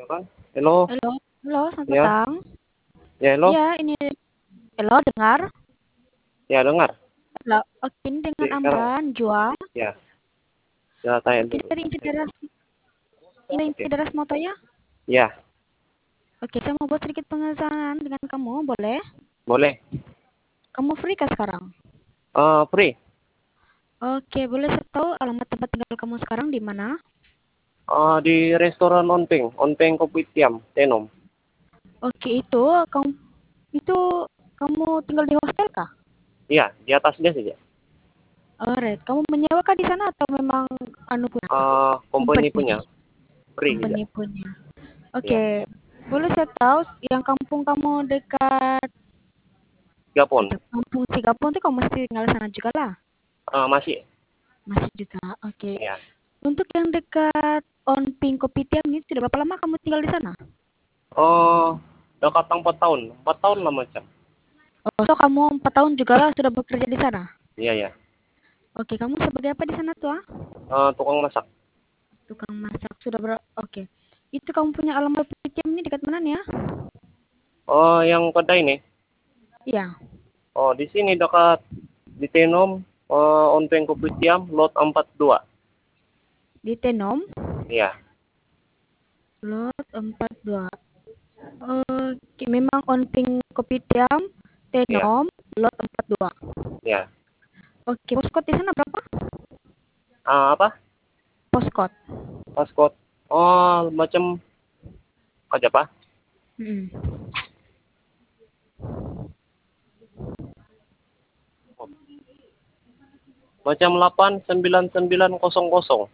Ya kan? Hello, Halo, halo, selamat ya, petang. ya hello, Ya, ini halo, dengar? ya dengar. Halo, oke, ini dengan Sekarang, Amran, Jua. ya, ya tanya Oke, dulu. dari Oke, Insideras Moto ya. ya, Oke, saya mau buat sedikit pengesahan dengan kamu, boleh? boleh. Kamu free kah sekarang? Free. Oke, boleh saya tahu alamat tempat tinggal kamu sekarang di mana? Di restoran Onpeng Kopitiam, Tenom. Oke, kamu itu kamu tinggal di hostel kah? Iya, di atasnya saja. Alright, kamu menyewa kah di sana atau memang anu punya? Company Company, punya, free saja. company punya. Ya, Oke, boleh saya tahu yang kampung kamu dekat Gapon. kampung Sigapon tuh kamu masih tinggal sana juga lah? Masih. Masih juga. Oke. Ya. Untuk yang dekat Onping Kopitiam ini sudah berapa lama kamu tinggal di sana? Udah katang 4 tahun, 4 tahun lah macam. Oh, so kamu 4 tahun juga lah sudah bekerja di sana. Iya, ya. Oke, kamu sebagai apa di sana tuh? Ah? Tukang masak. Tukang masak sudah Oke. Itu kamu punya alamat Kopitiam ini dekat mana nih ya? Yang kedai nih. Iya, Di sini dekat di Tenom, Onpeng Kopitiam, lot 42. di Tenom, Iya, lot 42. Oke, memang Onping Kopitiam, iya, Tenom, lot 42. iya. Oke, postcode di sana berapa? Apa? Postcode. Paskot. Macam aja apa? Mm. Macam 89900.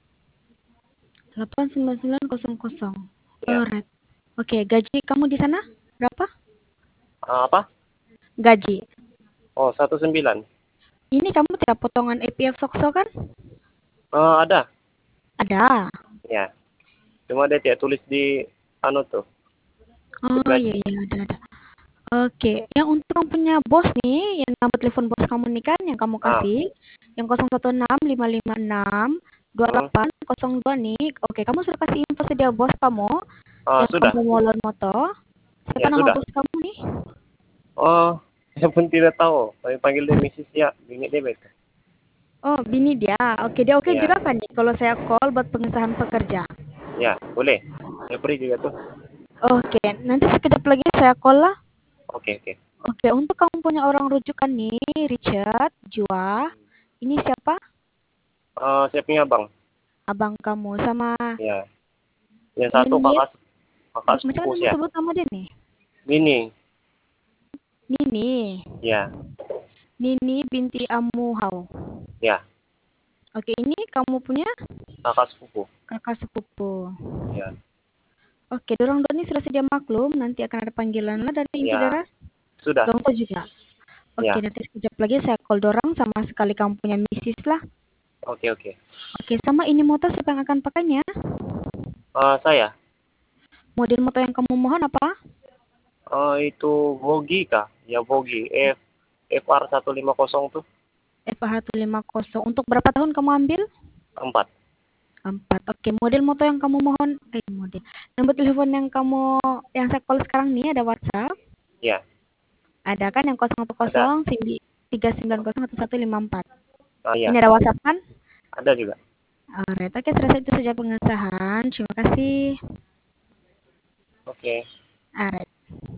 89900. Ya. Alright. Oke, gaji kamu di sana berapa? Apa? Gaji. 19. Ini kamu tidak potongan EPF Sokso kan? Ada. Ada. Ya. Cuma dia tidak tulis di anu tuh, di Oh iya gaji. iya ada. Oke, yang untuk kamu punya bos nih, yang nomor telepon bos kamu nih kan, yang kamu Ah, kasih, yang 016556 hmm. 2802 nih. Oke, kamu sudah kasih info sedia bos kamu, yang Sudah. kamu mau loan moto. Siapa Ya, nama sudah. bos kamu nih? Saya pun tidak tahu. Saya panggil dia Mrs. Ya, bini dia betul. Oh, bini dia. Oke, dia oke Ya, juga kan nih kalau saya call buat pengesahan pekerja. ya, boleh. Ya, free juga tuh. Oke, nanti sekejap lagi saya call lah. Oke, oke. Oke, untuk kamu punya orang rujukan nih, Richard, Jua, ini siapa? Saya punya bang. Abang kamu sama Ya. Yang satu Nini. kakak Macam sepupu mana mau saya. sebut nama dia nih? Bini. Nini. Ya, Nini binti Amuhau. ya. Oke, ini kamu punya Kakak sepupu. kakak sepupu. Ya, Oke, dorong doni sudah sedia maklum, nanti akan ada panggilan lah dari ya. Insideras. Sudah. Dongko juga. Oke, Ya. nanti sekejap lagi saya call dorang sama sekali kamu punya misis lah. Oke, oke. Oke, sama ini motor siapa yang akan pakainya? Saya. Model motor yang kamu mohon apa? Itu Vogi kah? Ya Vogi. FR 150 tuh. FH150. Untuk berapa tahun kamu ambil? 4. 4. Oke, model motor yang kamu mohon, model. Nomor telepon yang saya call sekarang nih ada WhatsApp. Ya, Ada kan yang ada. 010 3901154. Ya, Ini ada WhatsApp kan? ada juga. Alright, oke, selesai itu saja pengesahan. Terima kasih. Oke. Alright.